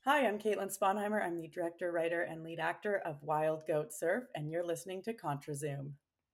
Hi, I'm Caitlin Sponheimer. I'm the director, writer, and lead actor of Wild Goat Surf, and you're listening to ContraZoom.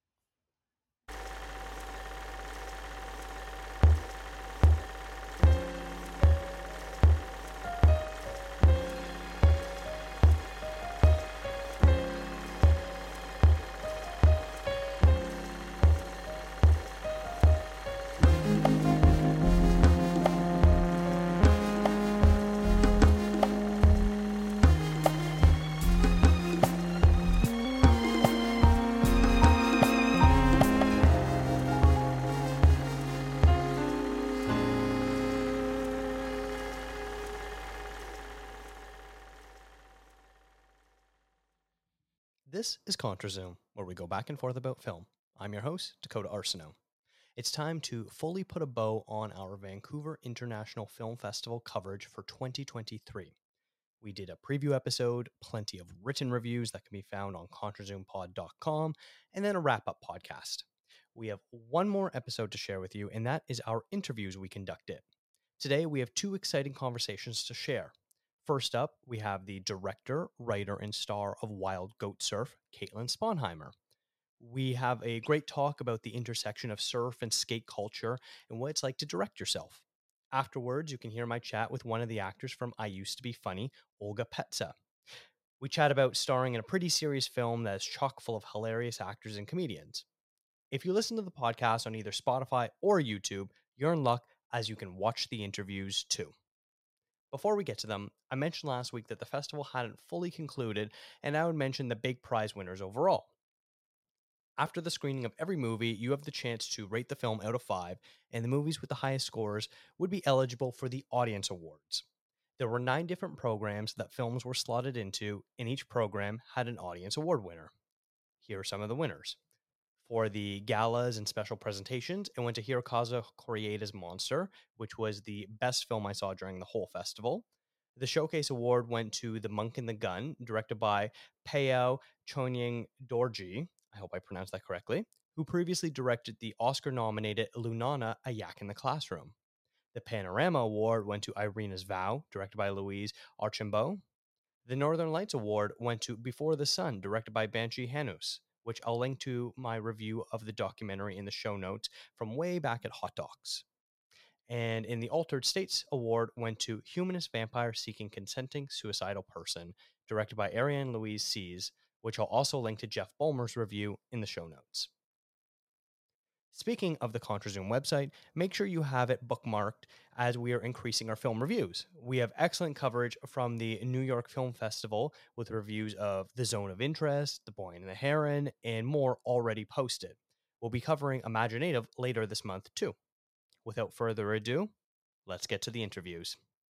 This is ContraZoom, where we go back and forth about film. I'm your host, Dakota Arsenault. It's time to fully put a bow on our Vancouver International Film Festival coverage for 2023. We did a preview episode, plenty of written reviews that can be found on ContraZoomPod.com, and then a wrap-up podcast. We have one more episode to share with you, and that is our interviews we conducted. Today, we have two exciting conversations to share. First up, we have the director, writer, and star of Wild Goat Surf, Caitlin Sponheimer. We have a great talk about the intersection of surf and skate culture and what it's like to direct yourself. Afterwards, you can hear my chat with one of the actors from I Used to Be Funny, Olga Petsa. We chat about starring in a pretty serious film that is chock full of hilarious actors and comedians. If you listen to the podcast on either Spotify or YouTube, you're in luck as you can watch the interviews too. Before we get to them, I mentioned last week that the festival hadn't fully concluded, and I would mention the big prize winners overall. After the screening of every movie, you have the chance to rate the film out of 5, and the movies with the highest scores would be eligible for the Audience Awards. There were 9 different programs that films were slotted into, and each program had an Audience Award winner. Here are some of the winners. For the galas and special presentations, it went to Hirokazu Koreeda's Monster, which was the best film I saw during the whole festival. The Showcase Award went to The Monk and the Gun, directed by Payao Chonyang Dorji, I hope I pronounced that correctly, who previously directed the Oscar-nominated Lunana, A Yak in the Classroom. The Panorama Award went to Irina's Vow, directed by Louise Archambault. The Northern Lights Award went to Before the Sun, directed by Banshee Hanus, which I'll link to my review of the documentary in the show notes from way back at Hot Docs. And in the Altered States Award went to Humanist Vampire Seeking Consenting Suicidal Person, directed by Ariane Louise Sees, which I'll also link to Jeff Bulmer's review in the show notes. Speaking of the ContraZoom website, make sure you have it bookmarked as we are increasing our film reviews. We have excellent coverage from the New York Film Festival with reviews of The Zone of Interest, The Boy and the Heron, and more already posted. We'll be covering Imaginative later this month too. Without further ado, let's get to the interviews.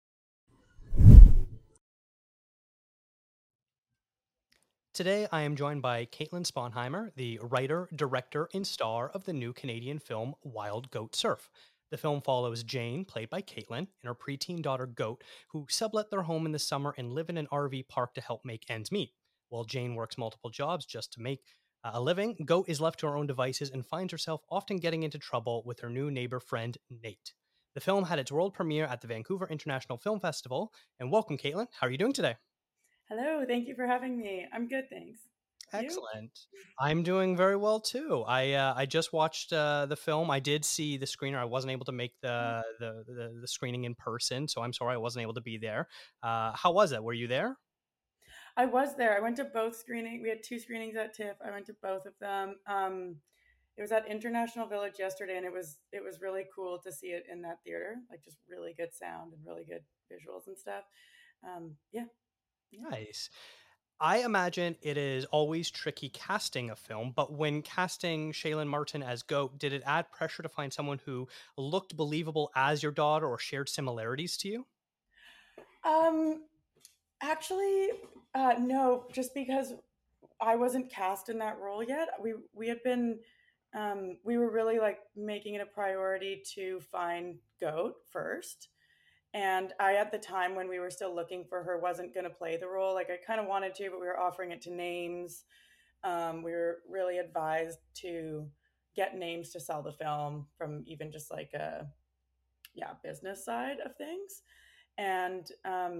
Today, I am joined by Caitlin Sponheimer, the writer, director, and star of the new Canadian film Wild Goat Surf. The film follows Jane, played by Caitlin, and her preteen daughter Goat, who sublet their home in the summer and live in an RV park to help make ends meet. While Jane works multiple jobs just to make a living, Goat is left to her own devices and finds herself often getting into trouble with her new neighbor friend, Nate. The film had its world premiere at the Vancouver International Film Festival. And welcome, Caitlin. How are you doing today? Hello, thank you for having me. I'm good, thanks. You? Excellent. I'm doing very well too. I just watched the film. I did see the screener. I wasn't able to make the screening in person, so I'm sorry I wasn't able to be there. How was it? Were you there? I was there. I went to both screenings. We had 2 screenings at TIFF. I went to both of them. It was at International Village yesterday, and it was really cool to see it in that theater. Like just really good sound and really good visuals and stuff. Yeah. Nice. I imagine it is always tricky casting a film, but when casting Shaylin Martin as Goat, did it add pressure to find someone who looked believable as your daughter or shared similarities to you? Um, Actually, no, just because I wasn't cast in that role yet. We had been we were really like making it a priority to find Goat first. And I, at the time when we were still looking for her, wasn't going to play the role. Like I kind of wanted to, but we were offering it to names. We were really advised to get names to sell the film from even just like a business side of things. And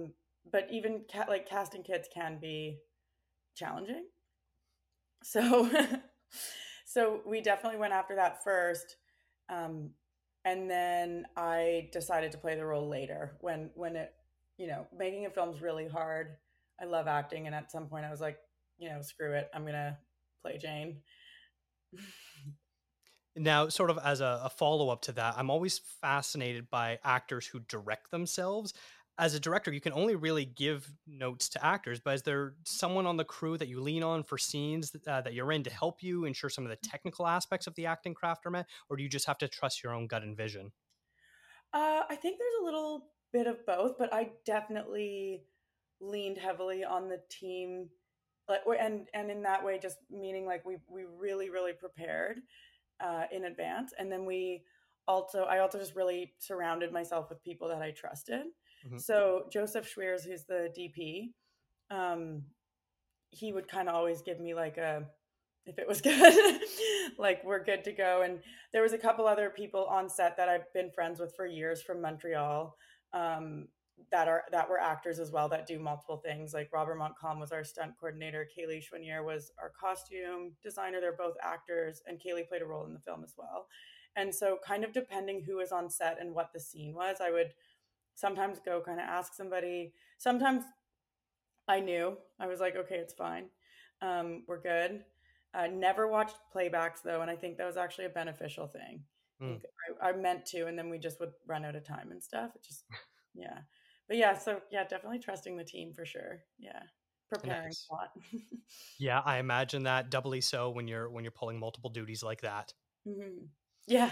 but even like casting kids can be challenging. So so we definitely went after that first. Um, and then I decided to play the role later when it, making a film's really hard. I love acting, and at some point I was like, screw it, I'm gonna play Jane. Now, sort of as a follow up to that, I'm always fascinated by actors who direct themselves. As a director, you can only really give notes to actors, but is there someone on the crew that you lean on for scenes that you're in to help you ensure some of the technical aspects of the acting craft are met, or do you just have to trust your own gut and vision? I think there's a little bit of both, but I definitely leaned heavily on the team, like, and in that way, just meaning like we really really prepared in advance, and then I also just really surrounded myself with people that I trusted. Mhm. So Joseph Schweers, who's the DP, um, he would kind of always give me like a, if it was good, like we're good to go. And there was a couple other people on set that I've been friends with for years from Montreal, that were actors as well, that do multiple things. Like Robert Montcalm was our stunt coordinator, Kaylee Chouinier was our costume designer. They're both actors, and Kaylee played a role in the film as well. And so, kind of depending who was on set and what the scene was, I would sometimes go kind of ask somebody. Sometimes I knew. I was like, okay, it's fine. We're good. Never watched playbacks though, and I think that was actually a beneficial thing. I Mm. think I meant to, and then we just would run out of time and stuff. It just, yeah. But yeah, so yeah, definitely trusting the team for sure. Yeah, preparing Nice. a lot. Yeah, I imagine that doubly so when you're pulling multiple duties like that. Mhm. Yeah.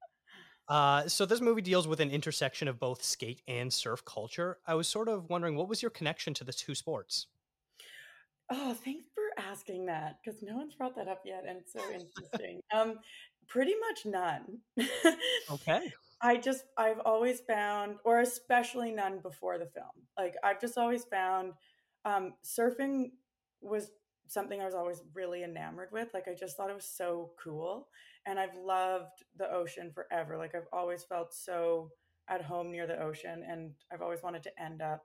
So this movie deals with an intersection of both skate and surf culture. I was sort of wondering, what was your connection to the two sports? Oh, thanks for asking that, because no one's brought that up yet, and it's so interesting. Pretty much none. Okay. I've always found, or especially none before the film. Like I've just always found, surfing was something I was always really enamored with. Like I just thought it was so cool, and I've loved the ocean forever. Like I've always felt so at home near the ocean, and I've always wanted to end up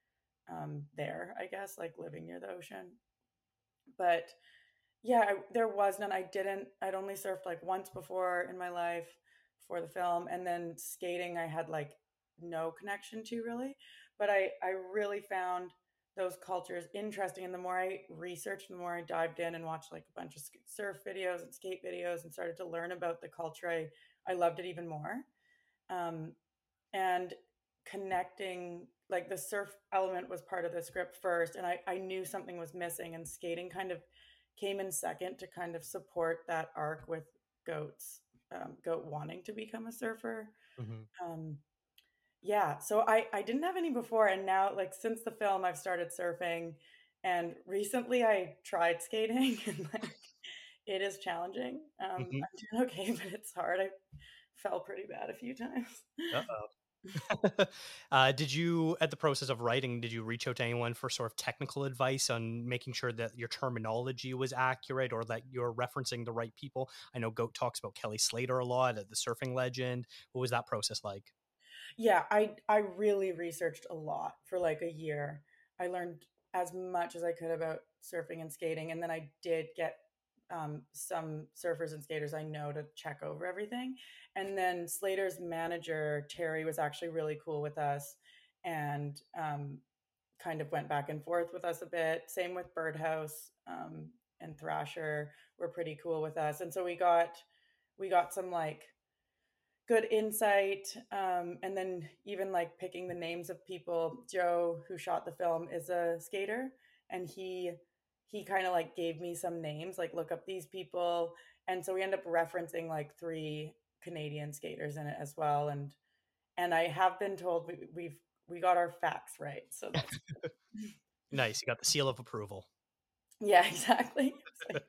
there. I guess like living near the ocean, but yeah, there was none. I'd only surfed like once before in my life for the film. And then skating, I had like no connection to really. But I really found those cultures interesting. And the more I researched, the more I dived in and watched like a bunch of surf videos and skate videos and started to learn about the culture, I loved it even more. Um, and connecting, like the surf element was part of the script first, and I knew something was missing, and skating kind of came in second to kind of support that arc with goat wanting to become a surfer. Hmm. um yeah, so I didn't have any before, and now like since the film I've started surfing, and recently I tried skating and like it is challenging. Hmm. I'm doing okay, but it's hard. I fell pretty bad a few times. Uh-oh. Did you, at the process of writing, did you reach out to anyone for sort of technical advice on making sure that your terminology was accurate or that you're referencing the right people? I know Goat talks about Kelly Slater a lot, the surfing legend. What was that process like? Yeah, I really researched a lot for like a year. I learned as much as I could about surfing and skating, and then I did get some surfers and skaters I know to check over everything. And then Slater's manager Terry was actually really cool with us, and kind of went back and forth with us a bit. Same with Birdhouse, and Thrasher were pretty cool with us, and so we got some like good insight. And then even like picking the names of people. Joe, who shot the film, is a skater, and he kind of like gave me some names, like look up these people. And so we end up referencing like three Canadian skaters in it as well. And I have been told we got our facts right, so that's Nice. You got the seal of approval. yeah, exactly. It's like,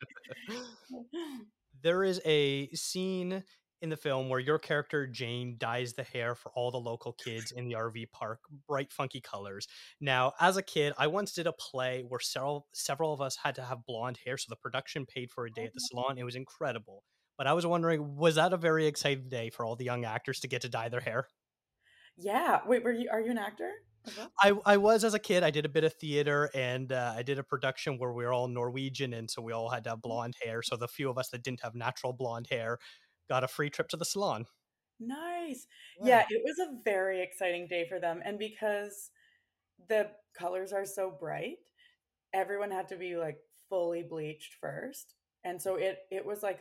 There is a scene in the film where your character Jane dyes the hair for all the local kids in the RV park bright funky colors. Now, as a kid, I once did a play where several of us had to have blonde hair, so the production paid for a day at the salon. It was incredible. But I was wondering, was that a very exciting day for all the young actors to get to dye their hair? yeah. Wait, are you an actor? as well? I was as a kid. I did a bit of theater, and I did a production where we were all Norwegian, and so we all had to have blonde hair. So the few of us that didn't have natural blonde hair got a free trip to the salon. Nice. Yeah. Yeah, it was a very exciting day for them, and because the colors are so bright, everyone had to be, like, fully bleached first, and so it was like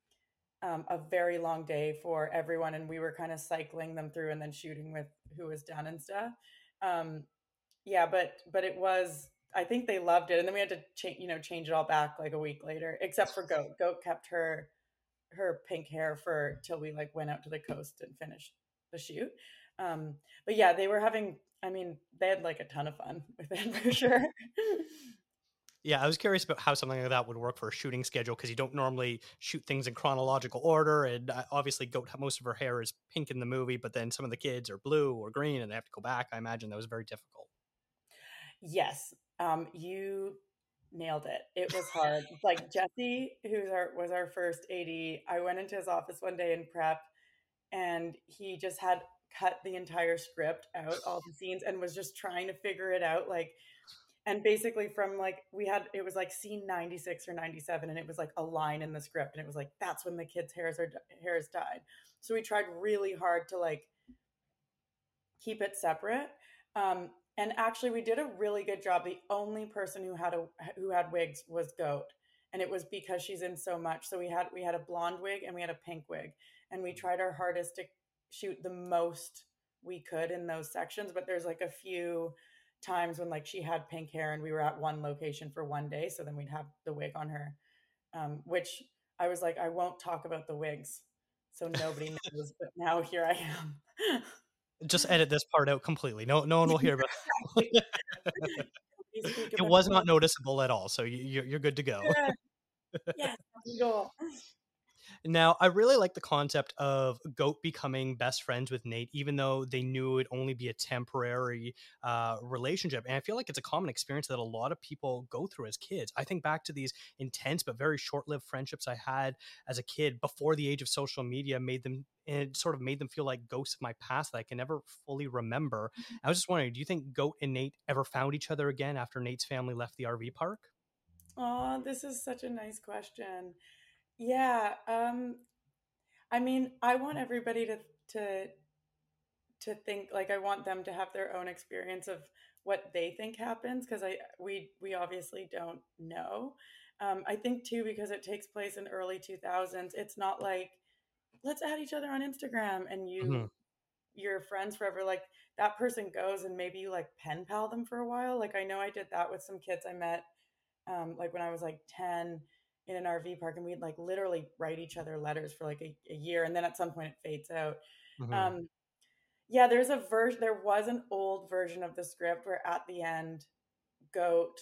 a very long day for everyone, and we were kinda cycling them through and then shooting with who was done and stuff. Um, yeah, but it was I think they loved it, and then we had to change it all back, like, a week later, except for Goat. Goat kept her pink hair for till we, like, went out to the coast and finished the shoot. But yeah, they were having I mean, they had, like, a ton of fun with it for sure. Yeah, I was curious about how something like that would work for a shooting schedule because you don't normally shoot things in chronological order. And obviously, Goat, most of her hair is pink in the movie, but then some of the kids are blue or green and they have to go back. I imagine that was very difficult. Yes, you nailed it. It was hard. Like, Jesse, was our first AD, I went into his office one day in prep, and he just had cut the entire script out, all the scenes, and was just trying to figure it out, like and basically from, like we had it was, like, scene 96 or 97, and it was, like, a line in the script, and it was, like, "That's when the kids' hairs died." So we tried really hard to, like, keep it separate. And actually, we did a really good job. The only person who had wigs was Goat, and it was because she's in so much. So we had a blonde wig and we had a pink wig, and we tried our hardest to shoot the most we could in those sections. But there's like a few times when like she had pink hair and we were at one location for one day, so then we'd have the wig on her, which I was like, I won't talk about the wigs, so nobody knows. But now here I am. Just edit this part out completely. No one will hear about Exactly. it. We speak It about was the not noticeable at all. So you're good to go. yeah, yes, that's the goal. Now, I really like the concept of Goat becoming best friends with Nate, even though they knew it'd only be a temporary relationship. And I feel like it's a common experience that a lot of people go through as kids. I think back to these intense but very short lived friendships I had as a kid before the age of social media made them. And it sort of made them feel like ghosts of my past that I can never fully remember. I was just wondering, do you think Goat and Nate ever found each other again after Nate's family left the RV park? Oh, this is such a nice question. Yeah, I mean, I want everybody to to think like I want them to have their own experience of what they think happens because we obviously don't know. I think too because it takes place in early 2000s. It's not like let's add each other on Instagram and Mhm. you're friends forever. Like that person goes and maybe you like pen pal them for a while. Like I know I did that with some kids I met like when I was like 10 in an RV park, and we'd like literally write each other letters for like a year, and then at some point it fades out. Mhm. Um, yeah, there was an old version of the script where at the end, Goat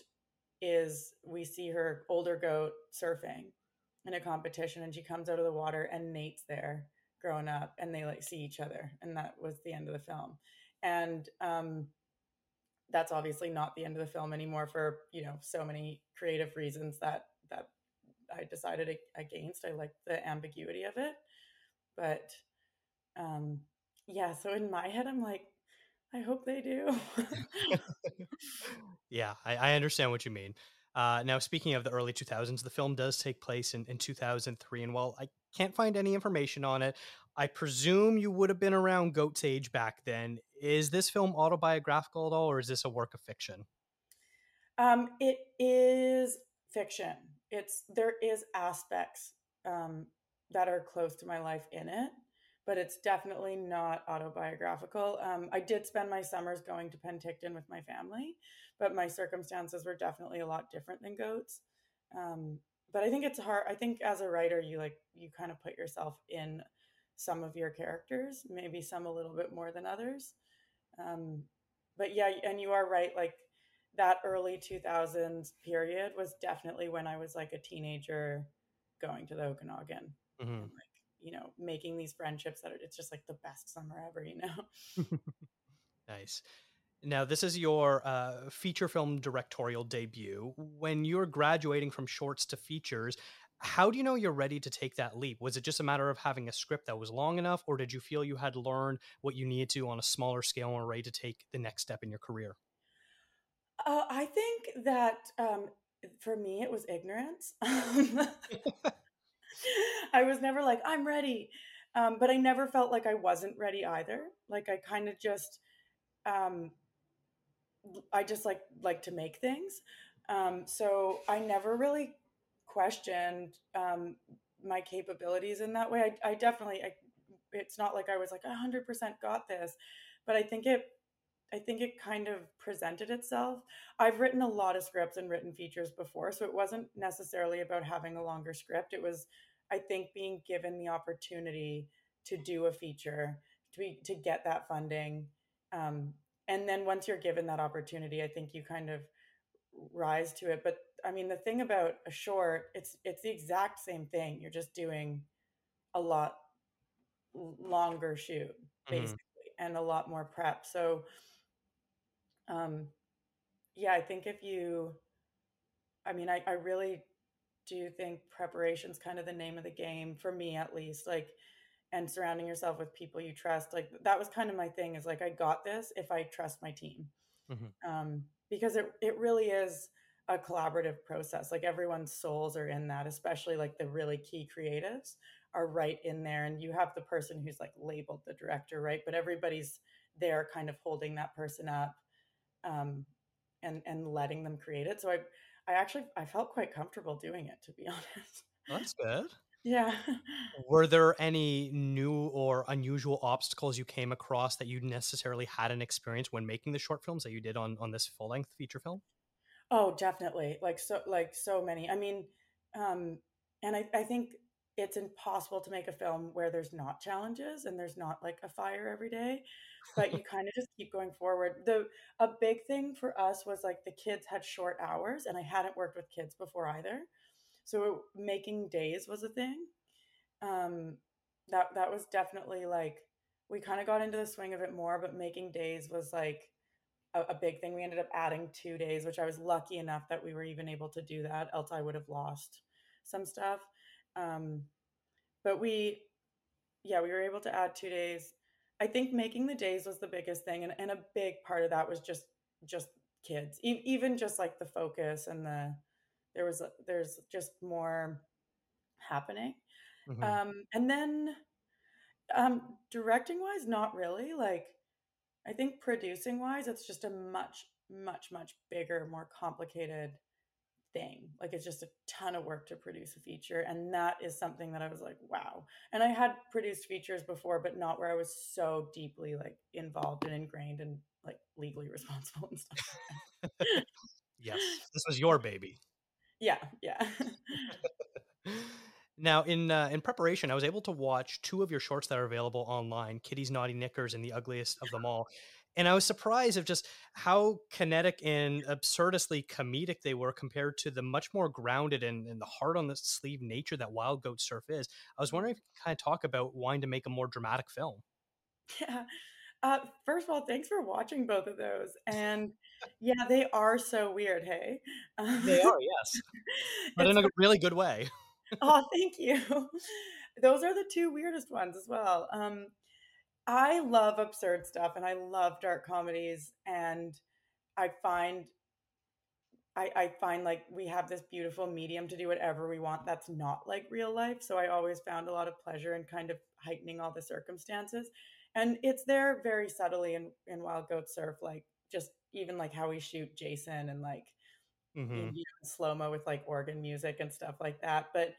we see her older goat surfing in a competition, and she comes out of the water, and Nate's there growing up, and they like see each other, and that was the end of the film. And that's obviously not the end of the film anymore for so many creative reasons that I decided against. I like the ambiguity of it, but um, yeah. So in my head, I'm like, I hope they do. Yeah, I understand what you mean. Now, speaking of the early 2000s, the film does take place in 2003. And while I can't find any information on it, I presume you would have been around Goat's age back then. Is this film autobiographical at all, or is this a work of fiction? It is fiction. There is aspects um, that are close to my life in it, but it's definitely not autobiographical. I did spend my summers going to Penticton with my family, but my circumstances were definitely a lot different than Goats. Um, but I think it's hard. I think as a writer, you kind of put yourself in some of your characters, maybe some a little bit more than others. Um, but yeah, and you are right. Like that early 2000s period was definitely when I was like a teenager going to the Okanagan and Mhm. like, making these friendships it's just like the best summer ever. Nice. Now, this is your feature film directorial debut. When you're graduating from shorts to features, How do you know you're ready to take that leap? Was it just a matter of having a script that was long enough, or did you feel you had learned what you needed to on a smaller scale and were ready to take the next step in your career? I think that for me, it was ignorance. I was never like, I'm ready. But I never felt like I wasn't ready either. Like I kind of just, um, I just like to make things. So I never really questioned my capabilities in that way. I definitely, it's not like I was like 100% got this, but I think it kind of presented itself. I've written a lot of scripts and written features before, so it wasn't necessarily about having a longer script. It was, I think, being given the opportunity to do a feature, to get that funding. Um, and then once you're given that opportunity, I think you kind of rise to it. But I mean, the thing about a short, it's the exact same thing. You're just doing a lot longer shoot, Mhm. basically, and a lot more prep. So um, yeah, I think if you, I mean, I really do think preparation's kind of the name of the game for me, at least. Like, and surrounding yourself with people you trust. Like, that was kind of my thing is like, I got this if I trust my team. Mhm. Because it really is a collaborative process. Like, everyone's souls are in that, especially like the really key creatives are right in there. And you have the person who's like labeled the director, right? But everybody's there kind of holding that person up. Um, and letting them create it. So I actually I felt quite comfortable doing it, to be honest. Well, that's good. Yeah. Were there any new or unusual obstacles you came across that you necessarily hadn't experienced when making the short films that you did on this full length feature film? Oh, definitely. Like so many. I mean, um, and I think it's impossible to make a film where there's not challenges and there's not like a fire every day, but you kind of just keep going forward. The A big thing for us was like the kids had short hours, and I hadn't worked with kids before either. So making days was a thing. um that was definitely like we kind of got into the swing of it more, but making days was like a big thing. We ended up adding 2 days, which I was lucky enough that we were even able to do that, else I would have lost some stuff. um but we Yeah, we were able to add 2 days. I think making the days was the biggest thing, and a big part of that was just kids. Even just like the focus and there's just more happening. Mhm. And then directing wise, not really. Like, I think producing wise, it's just a much bigger, more complicated thing. Like, it's just a ton of work to produce a feature. And that is something that I was like, wow. And I had produced features before, but not where I was so deeply like involved and ingrained and like legally responsible and stuff like that. Yes, this was your baby. Yeah, yeah. Now, in preparation, I was able to watch two of your shorts that are available online: Kitty's Naughty Knickers and The Ugliest of Them All. And I was surprised of just how kinetic and absurdistly comedic they were compared to the much more grounded and the hard on the sleeve nature that Wild Goat Surf is. I was wondering if you could kind of talk about wanting to make a more dramatic film. Yeah. First of all, thanks for watching both of those. And yeah, they are so weird. Hey, They are, yes, but in it's a really good way. oh, thank you. Those are the two weirdest ones as well. I love absurd stuff and I love dark comedies, and I find I find like we have this beautiful medium to do whatever we want that's not like real life. So I always found a lot of pleasure in kind of heightening all the circumstances. And it's there very subtly in Wild Goat Surf, like just even like how we shoot Jason and like Hmm. slow mo with like organ music and stuff like that. But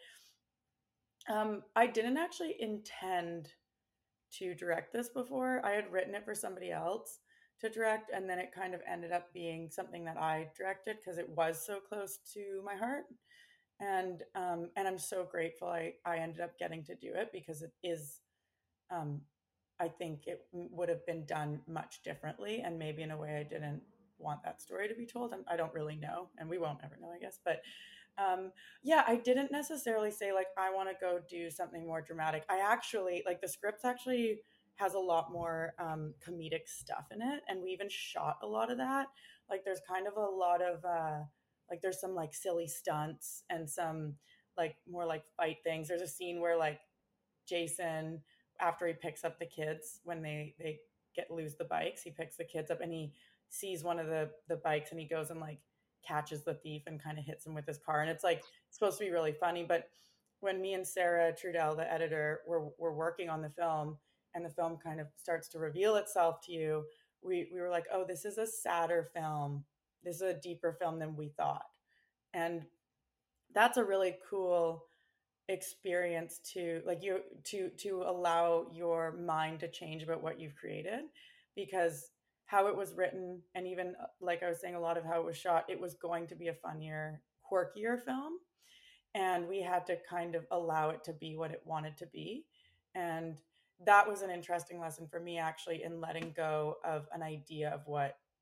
I didn't actually intend to direct this before. I had written it for somebody else to direct, and then it kind of ended up being something that I directed because it was so close to my heart. And I'm so grateful I ended up getting to do it because it is um, I think it would have been done much differently and maybe in a way I didn't want that story to be told. And I don't really know, and we won't ever know, I guess. But um, yeah, I didn't necessarily say like I want to go do something more dramatic. I actually like the script actually has a lot more comedic stuff in it, and we even shot a lot of that. Like there's kind of a lot of like there's some like silly stunts and some like more like fight things. There's a scene where like Jason, after he picks up the kids when they get lose the bikes, he picks the kids up and he sees one of the bikes and he goes and like catches the thief and kind of hits him with his car. And it's like it's supposed to be really funny, but when me and Sarah Trudell, the editor, were working on the film and the film kind of starts to reveal itself to you, we were like, oh, this is a sadder film. This is a deeper film than we thought. And that's a really cool experience to like you to allow your mind to change about what you've created, because how it was written and even like I was saying, a lot of how it was shot, it was going to be a funnier, quirkier film, and we had to kind of allow it to be what it wanted to be. And that was an interesting lesson for me, actually, in letting go of an idea of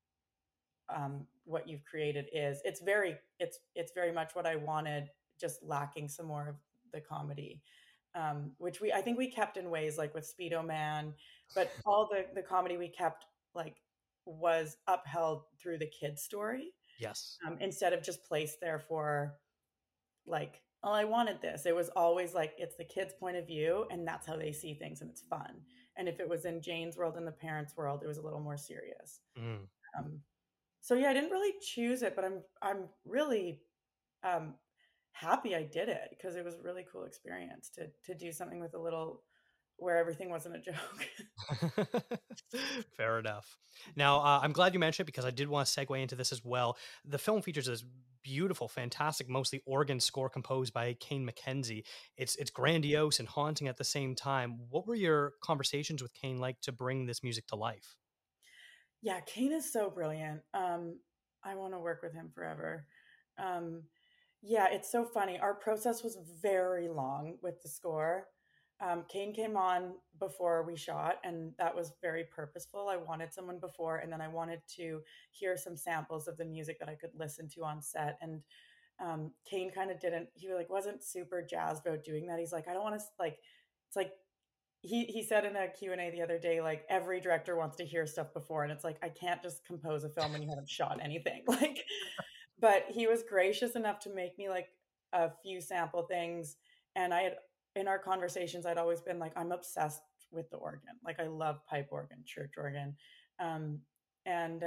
what you've created is. It's very much what I wanted, just lacking some more of the comedy, which I think we kept in ways like with Speedo Man, but all the comedy we kept like was upheld through the kid story, Yes. instead of just placed there for like, oh, I wanted this. It was always like it's the kid's point of view and that's how they see things and it's fun. And if it was in Jane's world and the parents' world, it was a little more serious. Mm. Um, so yeah, I didn't really choose it, but I'm really um, happy I did it because it was a really cool experience to do something with a little where everything wasn't a joke. Fair enough. Now, I'm glad you mentioned it because I did want to segue into this as well. The film features this beautiful, fantastic, mostly organ score composed by Kane McKenzie. It's grandiose and haunting at the same time. What were your conversations with Kane like to bring this music to life? Yeah, Kane is so brilliant. I want to work with him forever. Um, yeah, it's so funny. Our process was very long with the score. Kane came on before we shot, and that was very purposeful. I wanted someone before, and then I wanted to hear some samples of the music that I could listen to on set. And Kane kind of didn't. He like wasn't super jazzed about doing that. He's like, I don't want to like. It's like he said in a Q&A the other day, like every director wants to hear stuff before, and it's like I can't just compose a film when you haven't shot anything. Like, but he was gracious enough to make me like a few sample things. And I had, in our conversations, I'd always been like, I'm obsessed with the organ. Like I love pipe organ, church organ. um, and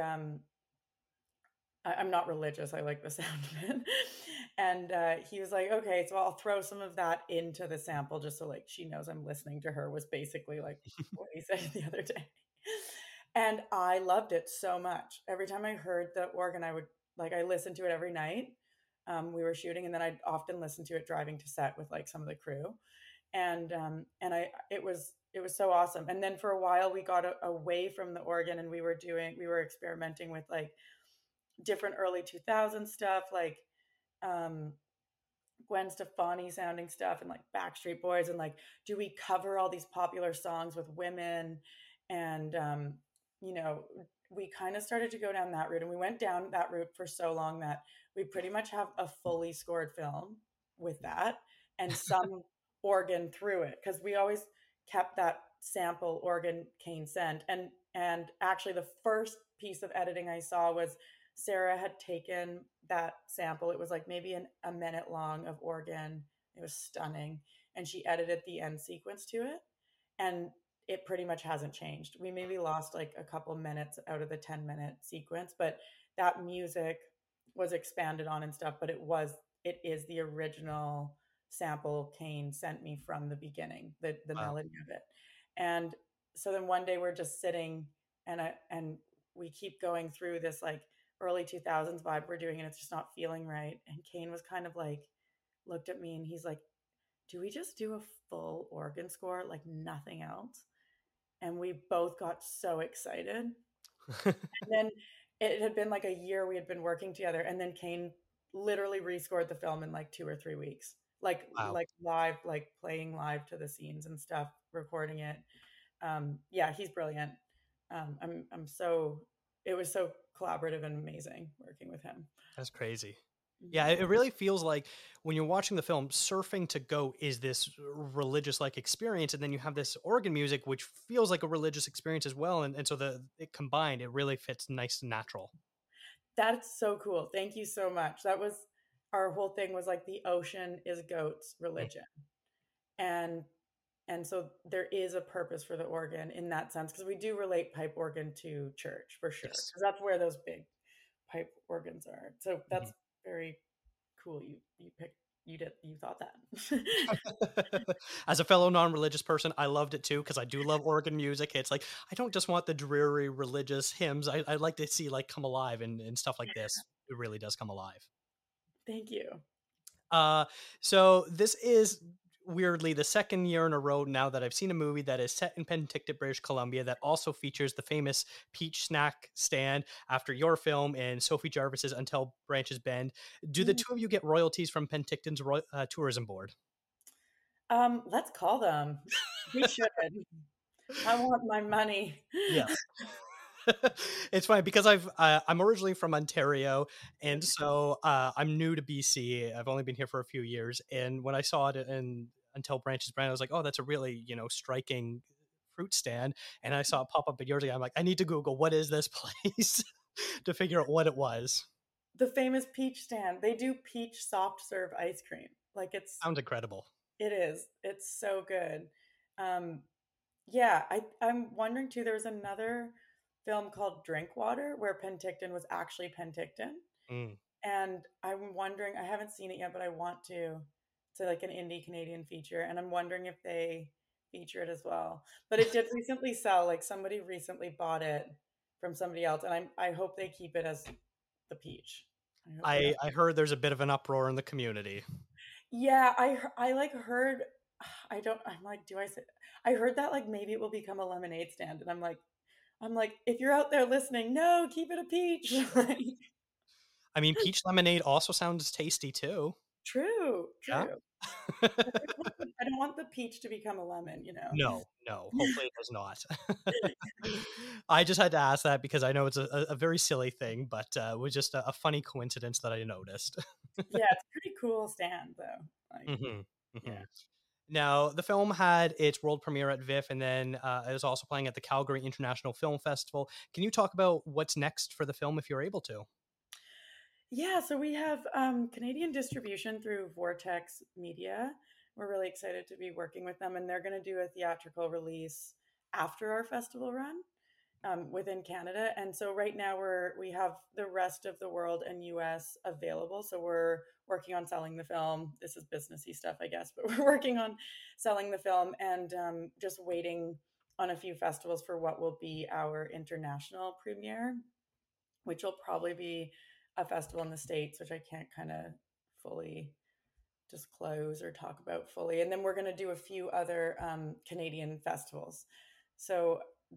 I'm not religious. I like the sound of it. And he was like, okay, so I'll throw some of that into the sample just so like she knows I'm listening to her, was basically like what he said the other day. And I loved it so much. Every time I heard the organ, I would like, I listened to it every night. We were shooting, and then I'd often listen to it driving to set with like some of the crew. And it was so awesome. And then for a while we got away from the organ, and we were experimenting with like different early 2000s stuff, like um Gwen Stefani sounding stuff and like Backstreet Boys, and like, do we cover all these popular songs with women? And you know, we kind of started to go down that route, and we went down that route for so long that we pretty much have a fully scored film with that and some organ through it, because we always kept that sample organ Kane sent. And actually the first piece of editing I saw was Sarah had taken that sample. It was like maybe a minute long of organ. It was stunning. And she edited the end sequence to it. And it pretty much hasn't changed. We maybe lost like a couple minutes out of the 10-minute sequence, but that music was expanded on and stuff. But it is the original sample Kane sent me from the beginning, the Wow. melody of it. And so then one day we're just sitting, and we keep going through this like early 2000s vibe we're doing, and it's just not feeling right. And Kane was kind of like looked at me and he's like, do we just do a full organ score, like nothing else? And we both got so excited. And then it had been like a year we had been working together, and then Kane literally rescored the film in like 2 or 3 weeks, Wow. like live, like playing live to the scenes and stuff, recording it. Yeah, he's brilliant. I'm so, it was so collaborative and amazing working with him. That's crazy. Yeah, Mhm. it really feels like when you're watching the film, surfing to goat is this religious like experience, and then you have this organ music which feels like a religious experience as well, and so it combined, it really fits nice and natural. That's so cool. Thank you so much. That was our whole thing was like the ocean is goats religion. And so there is a purpose for the organ in that sense, because we do relate pipe organ to church for sure, Yes. because that's where those big pipe organs are. So Mhm. that's very cool. You thought that. As a fellow non-religious person, I loved it too because I do love organ music. It's like I don't just want the dreary religious hymns. I like to see like come alive and stuff like this. It really does come alive. Thank you. Uh, so this is weirdly the second year in a row now that I've seen a movie that is set in Penticton, British Columbia, that also features the famous peach snack stand after your film and Sophie Jarvis's Until Branches Bend. Do the Mm. two of you get royalties from Penticton's tourism board? Let's call them. We should. I want my money. Yes. It's funny because I'm originally from Ontario, and so I'm new to BC. I've only been here for a few years, and when I saw it in Until Branches Brand, I was like, "Oh, that's a really striking fruit stand." And I saw it pop up at yours again. I'm like, "I need to Google what is this place to figure out what it was." The famous peach stand. They do peach soft serve ice cream. Like Sounds incredible. it is. It's so good. Um, yeah, I'm wondering too. There was another film called Drinkwater where Penticton was actually Penticton, Mm. and I'm wondering. I haven't seen it yet, but I want to. It's like an indie Canadian feature, and I'm wondering if they feature it as well. But it did recently sell. Like somebody recently bought it from somebody else, and I hope they keep it as the peach. I hope they don't. I heard there's a bit of an uproar in the community. Yeah, I like heard. I don't. I'm like, do I say? I heard that like maybe it will become a lemonade stand, and I'm like, if you're out there listening, no, keep it a peach. Like, I mean, peach lemonade also sounds tasty too. true, Yeah. true. I don't want the peach to become a lemon, you know. No, no. Hopefully it does not. I just had to ask that because I know it's a very silly thing, but it was just a funny coincidence that I noticed. Yeah, it's a pretty cool stand though. Like, hmm yeah. hmm Now, the film had its world premiere at VIFF, and then it was also playing at the Calgary International Film Festival. Can you talk about what's next for the film if you're able to? Yeah, so we have Canadian distribution through Vortex Media. We're really excited to be working with them, and they're going to do a theatrical release after our festival run within Canada. And so right now we have the rest of the world and US available. So we're working on selling the film. This is businessy stuff, I guess, but we're working on selling the film and just waiting on a few festivals for what will be our international premiere, which will probably be a festival in the States, which I can't kind of fully disclose or talk about fully. And then we're going to do a few other Canadian festivals. So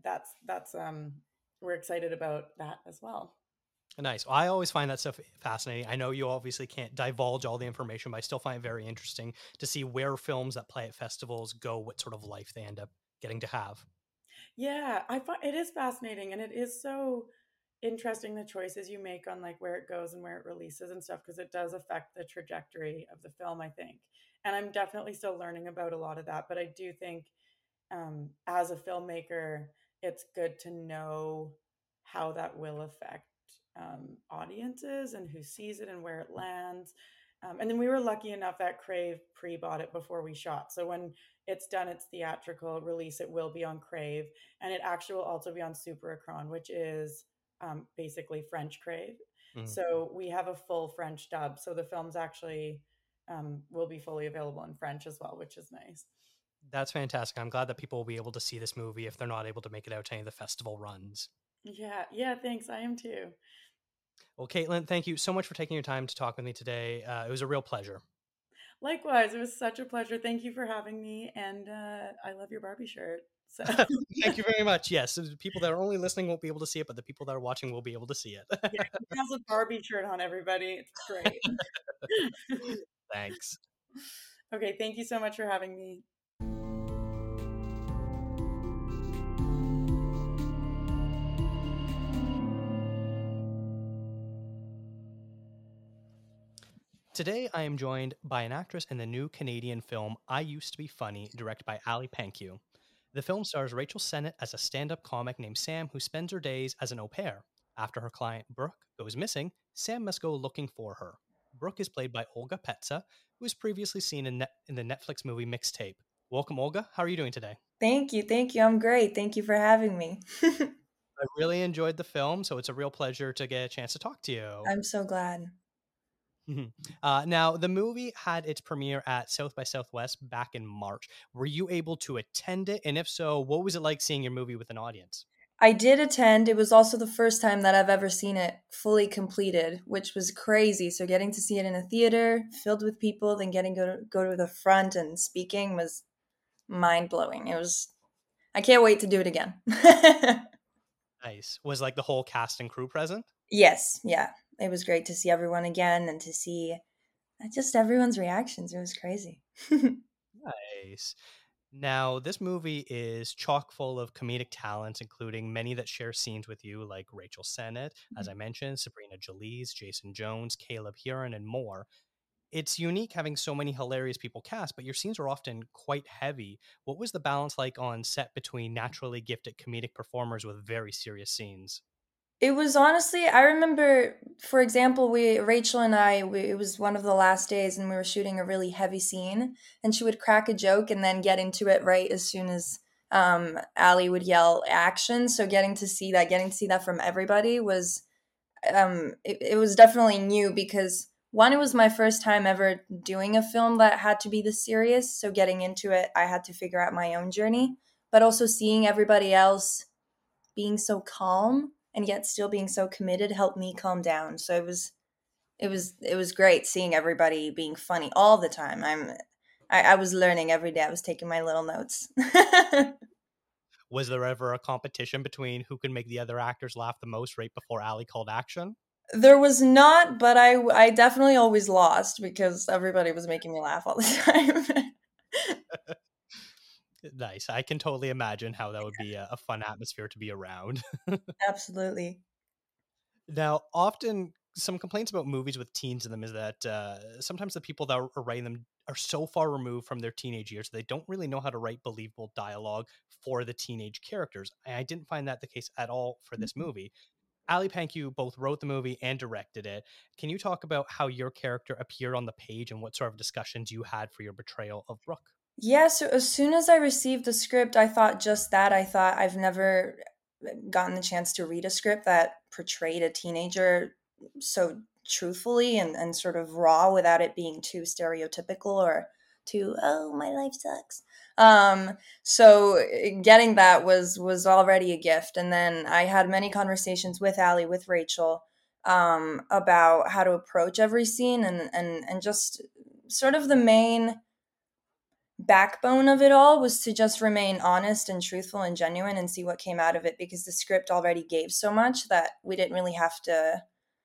that's we're excited about that as well. Nice. Well, I always find that stuff fascinating. I know you obviously can't divulge all the information, but I still find it very interesting to see where films that play at festivals go, what sort of life they end up getting to have. Yeah, I find it is fascinating, and it is so interesting the choices you make on like where it goes and where it releases and stuff, because it does affect the trajectory of the film, I think. And I'm definitely still learning about a lot of that, but I do think as a filmmaker, it's good to know how that will affect audiences and who sees it and where it lands. And then we were lucky enough that Crave pre-bought it before we shot. So when it's done its theatrical release, it will be on Crave, and it actually will also be on Super Ecran, which is basically French Crave. Mm. So we have a full French dub. So the film's actually will be fully available in French as well, which is nice. That's fantastic. I'm glad that people will be able to see this movie if they're not able to make it out to any of the festival runs. Yeah, yeah, thanks. I am too. Well, Caitlin, thank you so much for taking your time to talk with me today. It was a real pleasure. Likewise, it was such a pleasure. Thank you for having me, and I love your Barbie shirt. So Thank you very much. Yes, the people that are only listening won't be able to see it, but the people that are watching will be able to see it. yeah, he has a Barbie shirt on, everybody. It's great. Thanks. Okay, thank you so much for having me. Today, I am joined by an actress in the new Canadian film I Used to Be Funny, directed by Ali Pankew. The film stars Rachel Sennett as a stand up comic named Sam who spends her days as an au pair. After her client, Brooke, goes missing, Sam must go looking for her. Brooke is played by Olga Petza, who was previously seen in the Netflix movie Mixtape. Welcome, Olga. How are you doing today? Thank you. Thank you. I'm great. Thank you for having me. I really enjoyed the film, so it's a real pleasure to get a chance to talk to you. I'm so glad. Mhm. Now, the movie had its premiere at South by Southwest back in March. Were you able to attend it? And if so, what was it like seeing your movie with an audience? I did attend. It was also the first time that I've ever seen it fully completed, which was crazy. So getting to see it in a theater filled with people, then getting go to the front and speaking was mind blowing. It was. I can't wait to do it again. Nice. Was like the whole cast and crew present? Yes, yeah, it was great to see everyone again and to see just everyone's reactions. It was crazy. Nice. Now, this movie is chock full of comedic talents, including many that share scenes with you, like Rachel Sennett, as I mentioned, Sabrina Jalise, Jason Jones, Caleb Huron, and more. It's unique having so many hilarious people cast, but your scenes are often quite heavy. What was the balance like on set between naturally gifted comedic performers with very serious scenes? It was honestly, I remember, for example, Rachel and it was one of the last days and we were shooting a really heavy scene and she would crack a joke and then get into it right as soon as Ali would yell action. So getting to see that from everybody was, it was definitely new because one, it was my first time ever doing a film that had to be this serious. So getting into it, I had to figure out my own journey, but also seeing everybody else being so calm and yet still being so committed helped me calm down. So it was great seeing everybody being funny all the time. I was learning every day. I was taking my little notes. Was there ever a competition between who could make the other actors laugh the most right before Ali called action? There was not, but I definitely always lost because everybody was making me laugh all the time. Nice. I can totally imagine how that would be a fun atmosphere to be around. Absolutely. Now, often some complaints about movies with teens in them is that sometimes the people that are writing them are so far removed from their teenage years they don't really know how to write believable dialogue for the teenage characters. And I didn't find that the case at all for this movie. Ali Panku both wrote the movie and directed it. Can you talk about how your character appeared on the page and what sort of discussions you had for your portrayal of Brooke? Yeah, so as soon as I received the script, I thought just that. I thought I've never gotten the chance to read a script that portrayed a teenager so truthfully and sort of raw without it being too stereotypical or too, oh, my life sucks. So getting that was already a gift. And then I had many conversations with Ali, with Rachel, about how to approach every scene and just sort of the main backbone of it all was to just remain honest and truthful and genuine and see what came out of it because the script already gave so much that we didn't really have to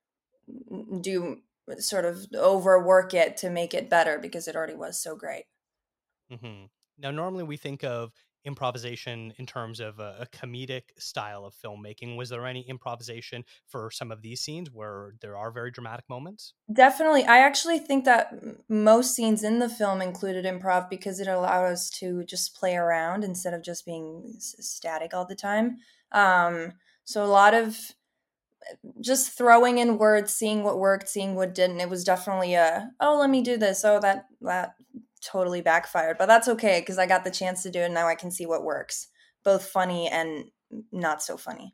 do sort of overwork it to make it better because it already was so great. hmm Now, normally we think of improvisation in terms of a comedic style of filmmaking. Was there any improvisation for some of these scenes where there are very dramatic moments? Definitely. I actually think that most scenes in the film included improv because it allowed us to just play around instead of just being static all the time. So a lot of just throwing in words, seeing what worked, seeing what didn't. It was definitely a, oh, let me do this. Oh, that totally backfired, but that's okay because I got the chance to do it. Now I can see what works, both funny and not so funny.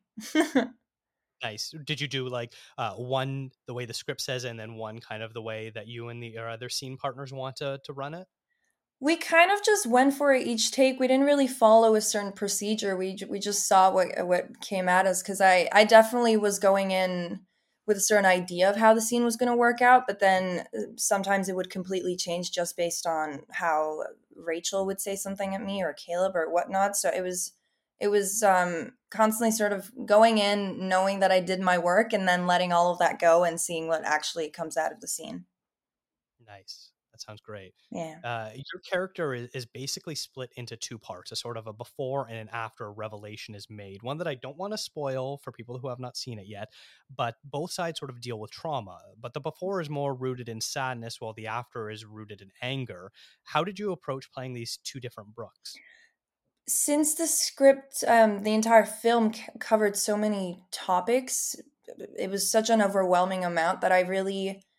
Nice. Did you do like one the way the script says, and then one kind of the way that you and your other scene partners want to run it? We kind of just went for it each take. We didn't really follow a certain procedure. We just saw what came at us because I definitely was going in with a certain idea of how the scene was going to work out, but then sometimes it would completely change just based on how Rachel would say something at me or Caleb or whatnot. So it was constantly sort of going in, knowing that I did my work, and then letting all of that go and seeing what actually comes out of the scene. Nice. That sounds great. Yeah. Your character is basically split into two parts, a sort of a before and an after revelation is made. One that I don't want to spoil for people who have not seen it yet, but both sides sort of deal with trauma. But the before is more rooted in sadness, while the after is rooted in anger. How did you approach playing these two different Brooks? Since the script, the entire film covered so many topics, it was such an overwhelming amount that I really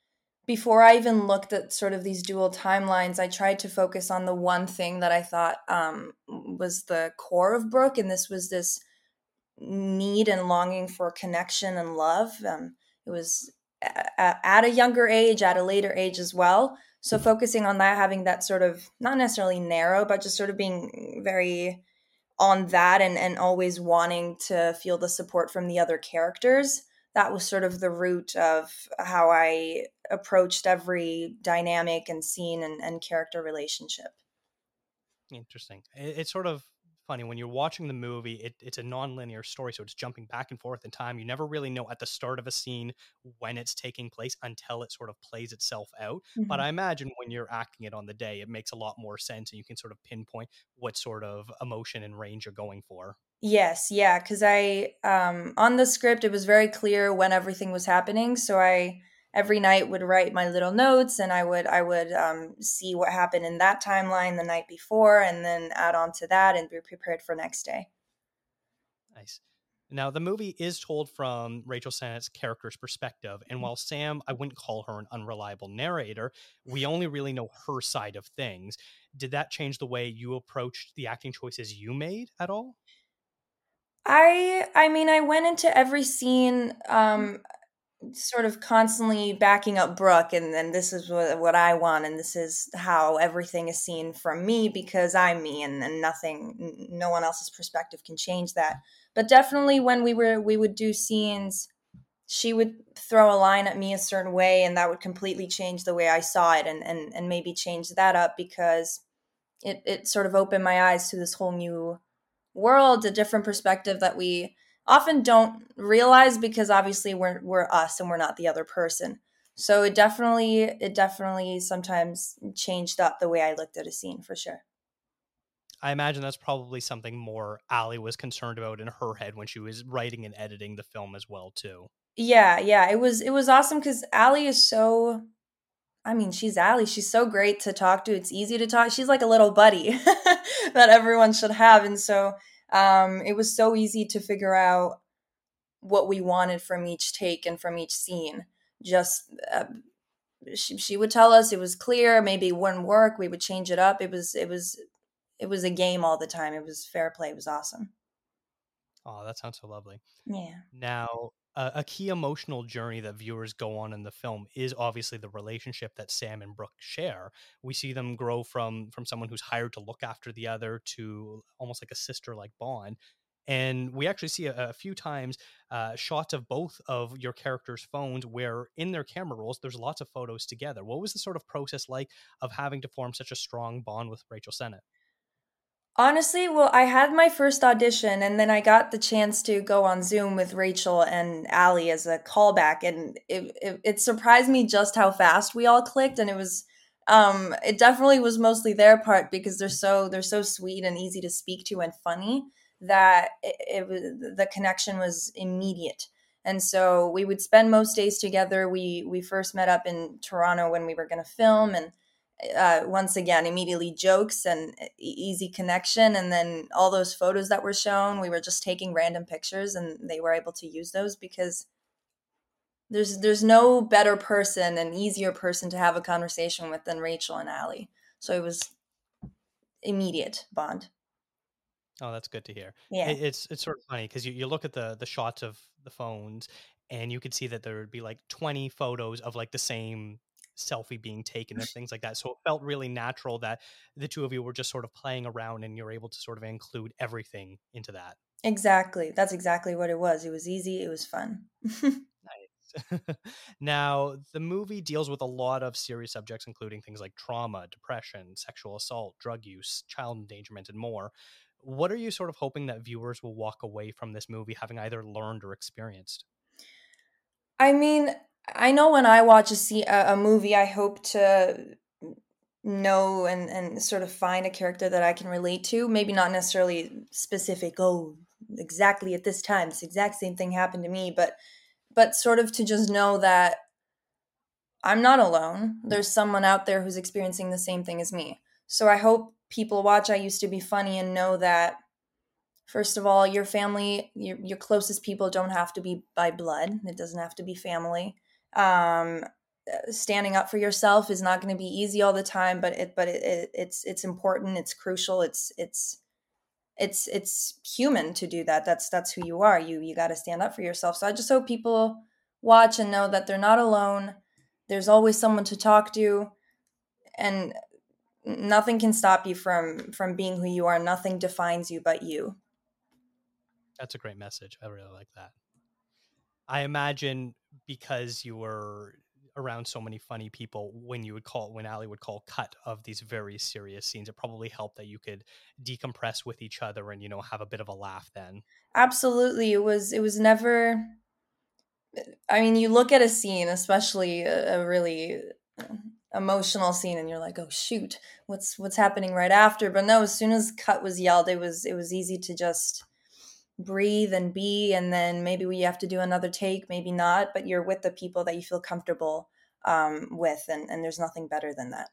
before I even looked at sort of these dual timelines, I tried to focus on the one thing that I thought was the core of Brooke, and this was this need and longing for connection and love. It was at a younger age, at a later age as well. So focusing on that, having that sort of not necessarily narrow, but just sort of being very on that, and always wanting to feel the support from the other characters. That was sort of the root of how I approached every dynamic and scene and character relationship. Interesting. It's sort of funny when you're watching the movie. It's a non-linear story, so it's jumping back and forth in time. You never really know at the start of a scene when it's taking place until it sort of plays itself out. But Mhm. I imagine when you're acting it on the day, it makes a lot more sense, and you can sort of pinpoint what sort of emotion and range you're going for. Yes, yeah, because I on the script it was very clear when everything was happening. So I every night would write my little notes, and I would see what happened in that timeline the night before, and then add on to that and be prepared for next day. Nice. Now, the movie is told from Rachel Sennett's character's perspective, and while Sam, I wouldn't call her an unreliable narrator, we only really know her side of things. Did that change the way you approached the acting choices you made at all? I mean I went into every scene sort of constantly backing up Brooke, and this is what I want, and this is how everything is seen from me because I'm me, and no one else's perspective can change that. But definitely when we would do scenes, she would throw a line at me a certain way, and that would completely change the way I saw it, and maybe change that up because it sort of opened my eyes to this whole new world, a different perspective that we often don't realize because obviously we're us and we're not the other person. So it definitely sometimes changed up the way I looked at a scene for sure. I imagine that's probably something more Ali was concerned about in her head when she was writing and editing the film as well, too. Yeah, yeah, it was awesome because Allie is so. I mean, she's Allie. She's so great to talk to. It's easy to talk. She's like a little buddy that everyone should have, and so it was so easy to figure out what we wanted from each take and from each scene. Just she would tell us it was clear, maybe it wouldn't work, we would change it up. It was a game all the time. It was fair play. It was awesome. Oh, that sounds so lovely. Yeah. Now, a key emotional journey that viewers go on in the film is obviously the relationship that Sam and Brooke share. We see them grow from someone who's hired to look after the other to almost like a sister-like bond. And we actually see a few times shots of both of your characters' phones where in their camera rolls, there's lots of photos together. What was the sort of process like of having to form such a strong bond with Rachel Sennett? Honestly, well, I had my first audition and then I got the chance to go on Zoom with Rachel and Allie as a callback, and it surprised me just how fast we all clicked, and it definitely was mostly their part because they're so sweet and easy to speak to and funny that it was the connection was immediate. And so we would spend most days together. We first met up in Toronto when we were going to film, and once again immediately jokes and easy connection, and then all those photos that were shown, we were just taking random pictures and they were able to use those because there's no better person and easier person to have a conversation with than Rachel and Allie. So it was immediate bond. Oh, that's good to hear. Yeah. It's sort of funny because you look at the shots of the phones, and you could see that there would be like 20 photos of like the same selfie being taken and things like that. So it felt really natural that the two of you were just sort of playing around, and you're able to sort of include everything into that. Exactly, that's exactly what it was. It was easy, it was fun. Nice. Now, the movie deals with a lot of serious subjects, including things like trauma, depression, sexual assault, drug use, child endangerment, and more. What are you sort of hoping that viewers will walk away from this movie having either learned or experienced? I mean, I know when I watch a movie, I hope to know and sort of find a character that I can relate to. Maybe not necessarily specific, oh, exactly at this time, this exact same thing happened to me, but sort of to just know that I'm not alone. There's someone out there who's experiencing the same thing as me. So I hope people watch I Used to Be Funny and know that first of all, your family, your closest people don't have to be by blood. It doesn't have to be family. Um, standing up for yourself is not going to be easy all the time, but it's important, it's crucial, it's human to do that. That's who you are. You got to stand up for yourself. So I just hope people watch and know that they're not alone. There's always someone to talk to, and nothing can stop you from being who you are. Nothing defines you but you. That's a great message. I really like that. I imagine because you were around so many funny people, when Ali would call cut of these very serious scenes, it probably helped that you could decompress with each other and, have a bit of a laugh then. Absolutely. It was never, I mean, you look at a scene, especially a really emotional scene, and you're like, oh shoot, what's happening right after? But no, as soon as cut was yelled, it was easy to just breathe and be, and then maybe we have to do another take, maybe not, but you're with the people that you feel comfortable with, and there's nothing better than that.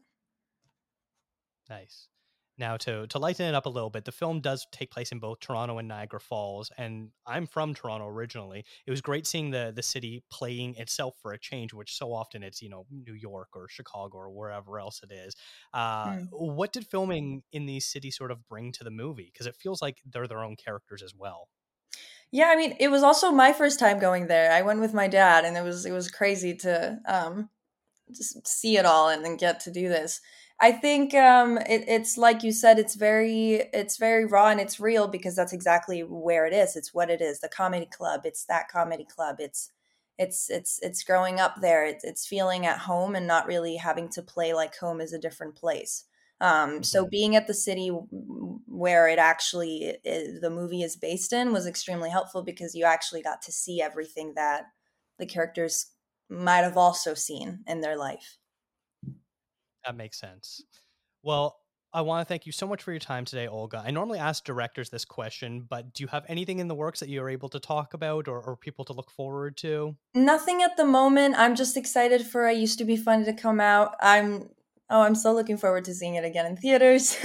Nice. Now, to lighten it up a little bit, the film does take place in both Toronto and Niagara Falls, and I'm from Toronto originally. It was great seeing the city playing itself for a change, which so often it's New York or Chicago or wherever else it is. What did filming in these cities sort of bring to the movie? Because it feels like they're their own characters as well. Yeah, I mean, it was also my first time going there. I went with my dad, and it was crazy to just see it all and then get to do this. I think it's like you said, it's very raw and it's real, because that's exactly where it is. It's what it is. The comedy club. It's that comedy club. It's growing up there. It's feeling at home and not really having to play like home is a different place. So being at the city where it actually the movie is based in was extremely helpful, because you actually got to see everything that the characters might have also seen in their life. That makes sense. Well, I want to thank you so much for your time today, Olga. I normally ask directors this question, but do you have anything in the works that you're able to talk about or people to look forward to? Nothing at the moment. I'm just excited for I Used to Be Funny to come out. I'm so looking forward to seeing it again in theaters.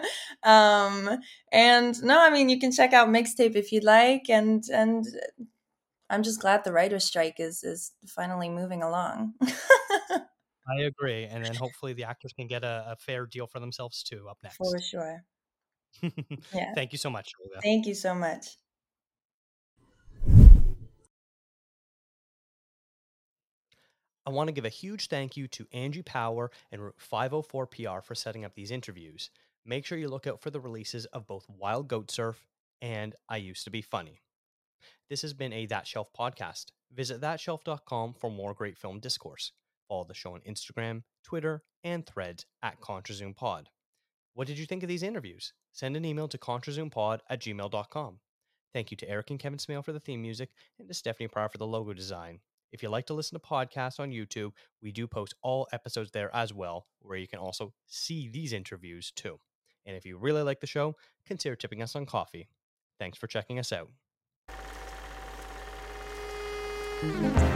And no, I mean, you can check out Mixtape if you'd like, and I'm just glad the writer's strike is finally moving along. I agree. And then hopefully the actors can get a fair deal for themselves too up For next. sure. Yeah. Thank you so much, Olga. Thank you so much. I want to give a huge thank you to Angie Power and Route 504 PR for setting up these interviews. Make sure you look out for the releases of both Wild Goat Surf and I Used to Be Funny. This has been a That Shelf podcast. Visit thatshelf.com for more great film discourse. Follow the show on Instagram, Twitter, and Threads at ContraZoomPod. What did you think of these interviews? Send an email to ContraZoomPod@gmail.com. Thank you to Eric and Kevin Smale for the theme music and to Stephanie Pryor for the logo design. If you like to listen to podcasts on YouTube, we do post all episodes there as well, where you can also see these interviews too. And if you really like the show, consider tipping us on coffee. Thanks for checking us out.